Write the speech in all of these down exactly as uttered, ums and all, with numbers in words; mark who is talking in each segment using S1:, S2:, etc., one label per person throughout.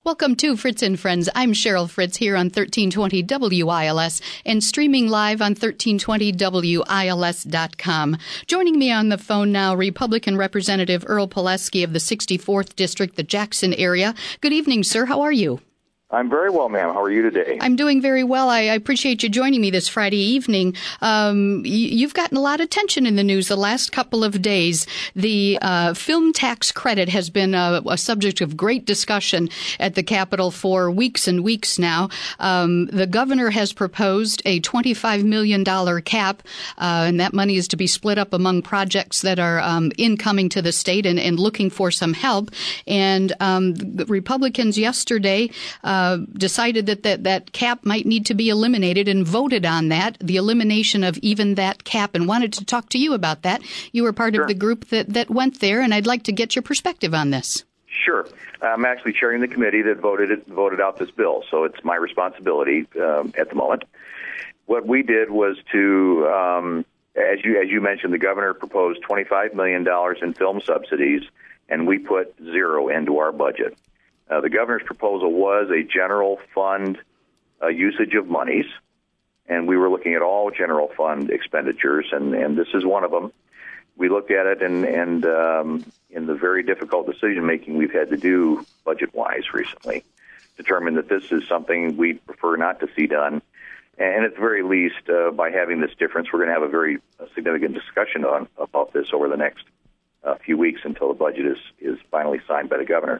S1: Welcome to Fritz and Friends. I'm Cheryl Fritz here on thirteen twenty W I L S and streaming live on thirteen twenty W I L S dot com. Joining me on the phone now, Republican Representative Earl Pulaski of the sixty-fourth District, the Jackson area. Good evening, sir. How are you?
S2: I'm very well, ma'am. How are you today?
S1: I'm doing very well. I, I appreciate you joining me this Friday evening. Um, y- you've gotten a lot of attention in the news the last couple of days. The uh, film tax credit has been a, a subject of great discussion at the Capitol for weeks and weeks now. Um, the governor has proposed a twenty-five million dollars cap, uh, and that money is to be split up among projects that are um, incoming to the state and, and looking for some help. And um, the Republicans yesterday uh, Uh, decided that, that that cap might need to be eliminated and voted on that, the elimination of even that cap, and wanted to talk to you about that. You were part
S2: Sure.
S1: of the group that, that went there, and I'd like to get your perspective on this.
S2: Sure. I'm actually chairing the committee that voted it, voted out this bill, so it's my responsibility um, at the moment. What we did was to, um, as you as you mentioned, the governor proposed twenty-five million dollars in film subsidies, and we put zero into our budget. Uh, the governor's proposal was a general fund uh, usage of monies, and we were looking at all general fund expenditures, and, and this is one of them. We looked at it, and, and um, in the very difficult decision-making we've had to do budget-wise recently, determined that this is something we prefer not to see done. And at the very least, uh, by having this difference, we're going to have a very uh, significant discussion on about this over the next uh, few weeks until the budget is, is finally signed by the governor.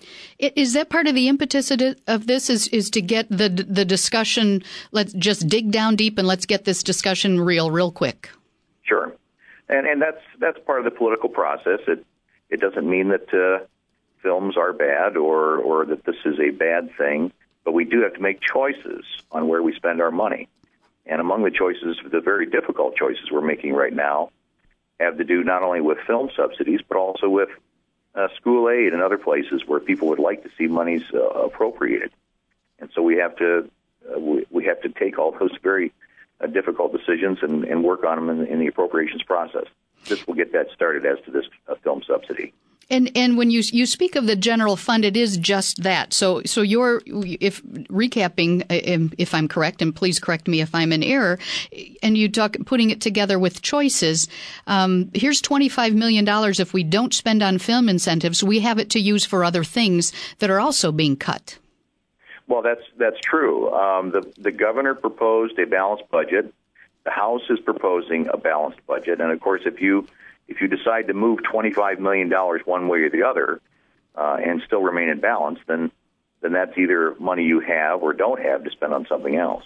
S1: Is that part of the impetus of this, is, is to get the the discussion, let's just dig down deep and let's get this discussion real, real quick?
S2: Sure. And and that's that's part of the political process. It it doesn't mean that uh, films are bad or, or that this is a bad thing, but we do have to make choices on where we spend our money. And among the choices, the very difficult choices we're making right now have to do not only with film subsidies, but also with Uh, school aid and other places where people would like to see monies uh, appropriated, and so we have to uh, we, we have to take all those very uh, difficult decisions and, and work on them in, in the appropriations process. This will get that started as to this uh, film subsidy.
S1: And and when you you speak of the general fund, it is just that. So so you're if recapping, if I'm correct, and please correct me if I'm in error, and you talk putting it together with choices. Um, here's twenty-five million dollars. If we don't spend on film incentives, we have it to use for other things that are also being cut.
S2: Well, that's that's true. Um, the the governor proposed a balanced budget. The House is proposing a balanced budget, and of course, if you If you decide to move twenty-five million dollars one way or the other uh, and still remain in balance, then then that's either money you have or don't have to spend on something else.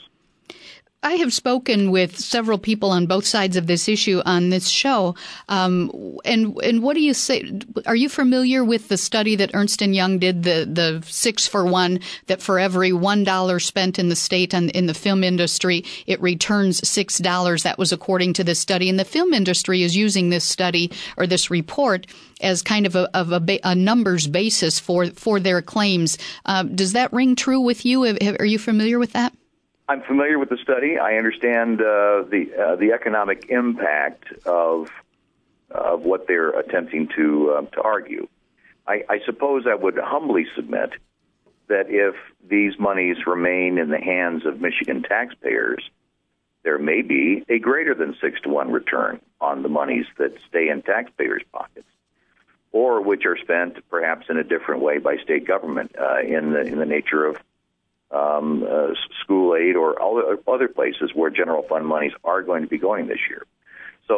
S1: I have spoken with several people on both sides of this issue on this show. Um, and and what do you say? Are you familiar with the study that Ernst and Young did, the, the six for one, that for every one dollar spent in the state and in the film industry, it returns six dollars? That was according to this study. And the film industry is using this study or this report as kind of a, of a, ba- a numbers basis for, for their claims. Uh, does that ring true with you? Are you familiar with that?
S2: I'm familiar with the study. I understand uh, the uh, the economic impact of of what they're attempting to uh, to argue. I, I suppose I would humbly submit that if these monies remain in the hands of Michigan taxpayers, there may be a greater than six to one return on the monies that stay in taxpayers' pockets, or which are spent perhaps in a different way by state government uh, in the in the nature of Um, uh, school aid or other, other places where general fund monies are going to be going this year. So,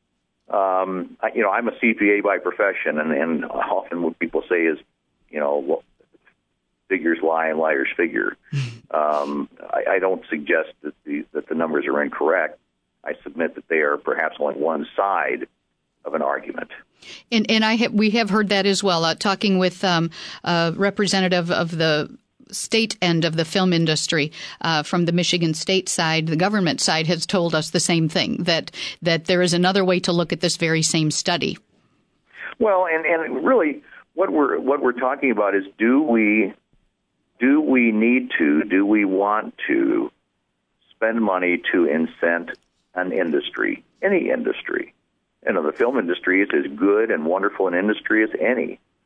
S2: um, I, you know, I'm a C P A by profession, and, and often what people say is, you know, well, figures lie and liars figure. um, I, I don't suggest that the that the numbers are incorrect. I submit that they are perhaps only one side of an argument.
S1: And, and I have, we have heard that as well. Uh, talking with um, a representative of the state end of the film industry uh, from the Michigan state side, the government side, has told us the same thing, that that there is another way to look at this very same study.
S2: Well, and, and really what we're what we're talking about is do we do we need to, do we want to spend money to incent an industry, any industry? You know, the film industry is as good and wonderful an industry as any.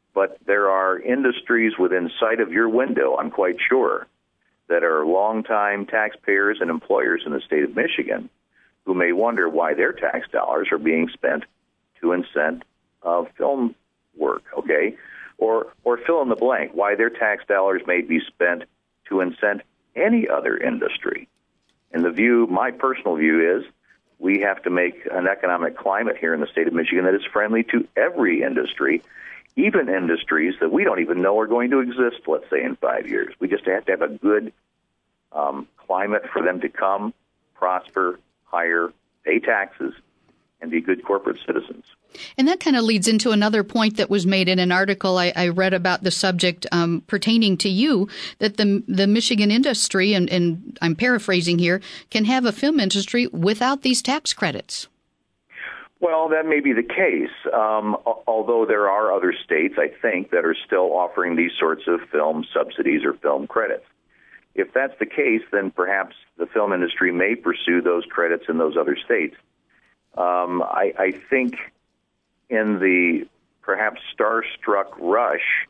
S2: But there are industries within sight of your window, I'm quite sure, that are longtime taxpayers and employers in the state of Michigan who may wonder why their tax dollars are being spent to incent uh, film work, okay? Or, or fill in the blank, why their tax dollars may be spent to incent any other industry. And the view, my personal view is, we have to make an economic climate here in the state of Michigan that is friendly to every industry, even industries that we don't even know are going to exist, let's say, in five years. We just have to have a good um, climate for them to come, prosper, hire, pay taxes, and be good corporate citizens.
S1: And that kind of leads into another point that was made in an article I, I read about the subject um, pertaining to you, that the the Michigan industry, and, and I'm paraphrasing here, can have a film industry without these tax credits.
S2: Well, that may be the case, um, although there are other states, I think, that are still offering these sorts of film subsidies or film credits. If that's the case, then perhaps the film industry may pursue those credits in those other states. Um, I, I think in the perhaps starstruck rush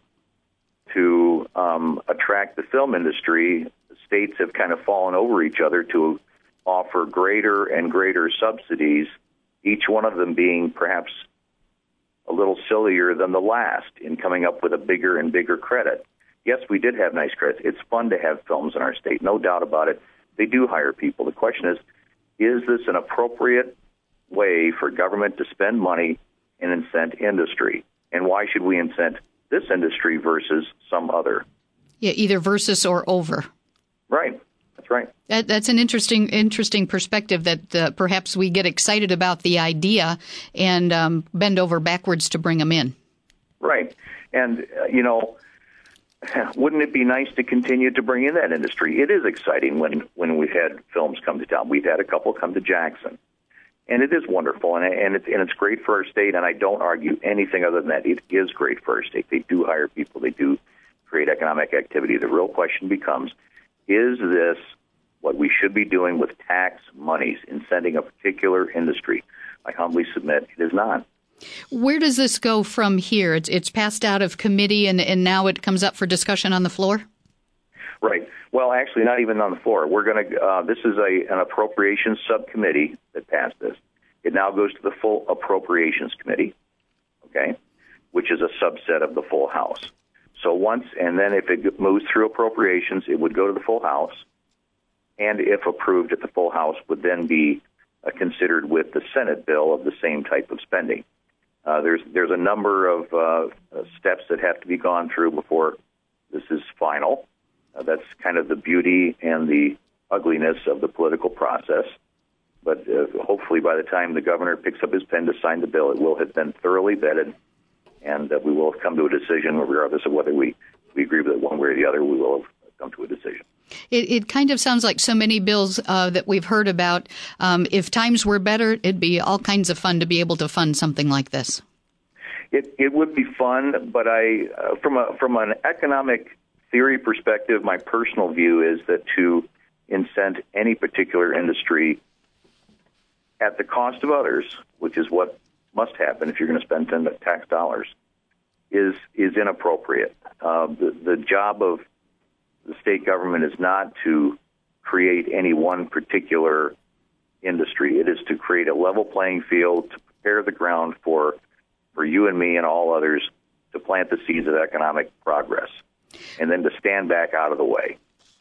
S2: to um, attract the film industry, states have kind of fallen over each other to offer greater and greater subsidies, each one of them being perhaps a little sillier than the last in coming up with a bigger and bigger credit. Yes, we did have nice credits. It's fun to have films in our state, no doubt about it. They do hire people. The question is, is this an appropriate way for government to spend money and incent industry? And why should we incent this industry versus some other?
S1: Yeah, either versus or over.
S2: Right. That's right.
S1: That, that's an interesting, interesting perspective that uh, perhaps we get excited about the idea and um, bend over backwards to bring them in.
S2: Right. And, uh, you know, wouldn't it be nice to continue to bring in that industry? It is exciting when, when we've had films come to town. We've had a couple come to Jackson. And it is wonderful, and, and, it's, and it's great for our state, and I don't argue anything other than that. It is great for our state. They do hire people. They do create economic activity. The real question becomes, is this what we should be doing with tax monies, incenting a particular industry? I humbly submit it is not.
S1: Where does this go from here? It's, it's passed out of committee, and, and now it comes up for discussion on the floor?
S2: Right. Well, actually, not even on the floor. We're going to. Uh, this is a an appropriations subcommittee that passed this. It now goes to the full appropriations committee, okay, which is a subset of the full House. So once, and then if it moves through appropriations, it would go to the full House, and if approved at the full House, would then be uh, considered with the Senate bill of the same type of spending. Uh, there's there's a number of uh, steps that have to be gone through before this is final. Uh, that's kind of the beauty and the ugliness of the political process. But uh, hopefully by the time the governor picks up his pen to sign the bill, it will have been thoroughly vetted, and uh, we will have come to a decision regardless of whether we, we agree with it one way or the other. We will have come to a decision.
S1: It, it kind of sounds like so many bills uh, that we've heard about. Um, if times were better, it'd be all kinds of fun to be able to fund something like this.
S2: It it would be fun, but I uh, from a from an economic theory perspective, my personal view is that to incent any particular industry at the cost of others, which is what must happen if you're going to spend tax dollars, is is inappropriate. Uh, the, the job of the state government is not to create any one particular industry. It is to create a level playing field, to prepare the ground for for you and me and all others to plant the seeds of economic progress, and then to stand back out of the way.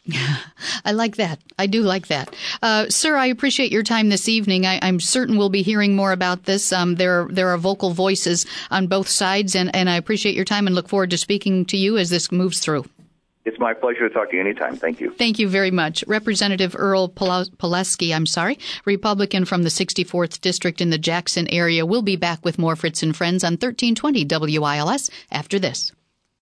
S1: I like that. I do like that. Uh, sir, I appreciate your time this evening. I, I'm certain we'll be hearing more about this. Um, there, there are vocal voices on both sides, and, and I appreciate your time and look forward to speaking to you as this moves through.
S2: It's my pleasure to talk to you anytime. Thank you.
S1: Thank you very much. Representative Earl Pileski, I'm sorry, Republican from the sixty-fourth District in the Jackson area. We'll be back with more Fritz and Friends on thirteen twenty W I L S after this.